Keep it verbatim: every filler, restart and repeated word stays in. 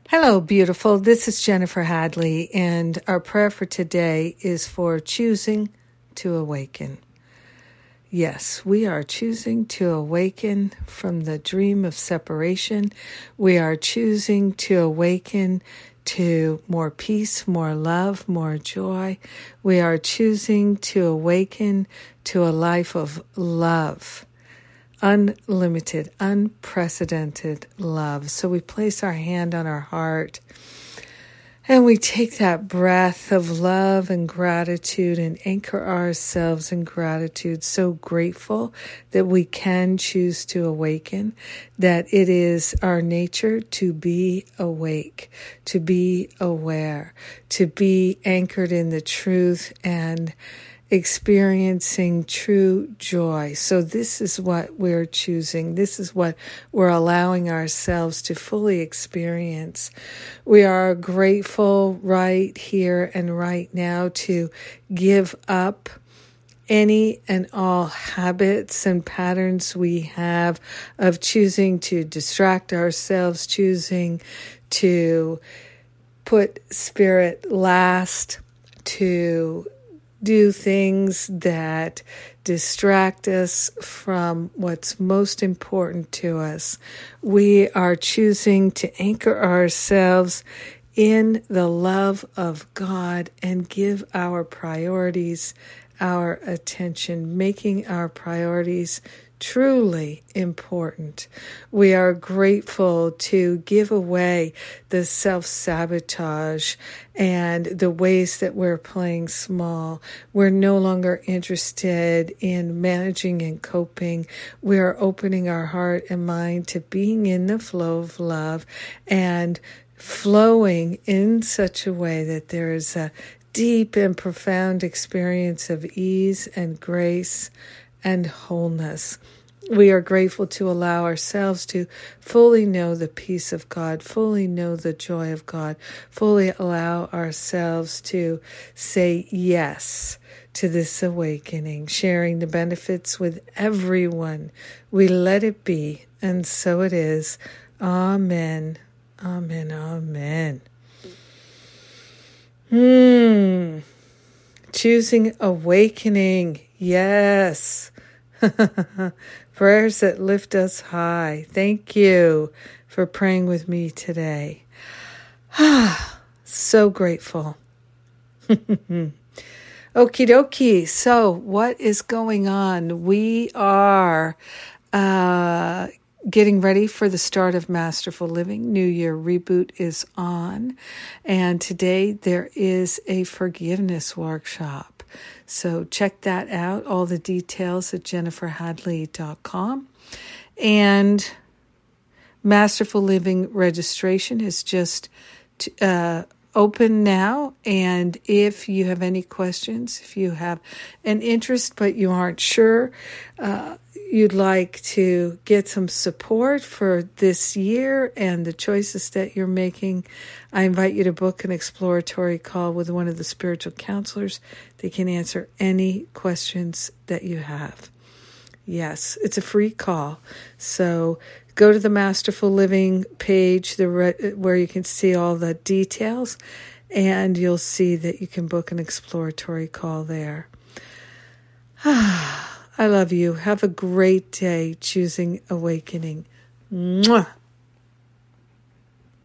Hello, beautiful. This is Jennifer Hadley, and our prayer for today is for choosing to awaken. Yes, we are choosing to awaken from the dream of separation. We are choosing to awaken to more peace, more love, more joy. We are choosing to awaken to a life of love. Unlimited, unprecedented love. So we place our hand on our heart and we take that breath of love and gratitude and anchor ourselves in gratitude. So grateful that we can choose to awaken, that it is our nature to be awake, to be aware, to be anchored in the truth and experiencing true joy. So this is what we're choosing. This is what we're allowing ourselves to fully experience. We are grateful right here and right now to give up any and all habits and patterns we have of choosing to distract ourselves, choosing to put spirit last, to do things that distract us from what's most important to us. We are choosing to anchor ourselves in the love of God and give our priorities our attention, making our priorities truly important. We are grateful to give away the self-sabotage and the ways that we're playing small. We're no longer interested in managing and coping. We are opening our heart and mind to being in the flow of love and flowing in such a way that there is a deep and profound experience of ease and grace and wholeness. We are grateful to allow ourselves to fully know the peace of God, fully know the joy of God, fully allow ourselves to say yes to this awakening, sharing the benefits with everyone. We let it be, and so it is. Amen. Amen. Amen. Hmm. Choosing awakening. Yes. Prayers that lift us high. Thank you for praying with me today. So grateful. Okie dokie. So what is going on? We are uh, getting ready for the start of Masterful Living. New Year Reboot is on. And today there is a forgiveness workshop. So check that out. All the details at jennifer hadley dot com. And Masterful Living registration is just uh, open now. And if you have any questions, if you have an interest but you aren't sure, uh, you'd like to get some support for this year and the choices that you're making, I invite you to book an exploratory call with one of the spiritual counselors. They can answer any questions that you have. Yes, it's a free call. So go to the Masterful Living page the re- where you can see all the details, and you'll see that you can book an exploratory call there. I love you. Have a great day choosing awakening. Mwah.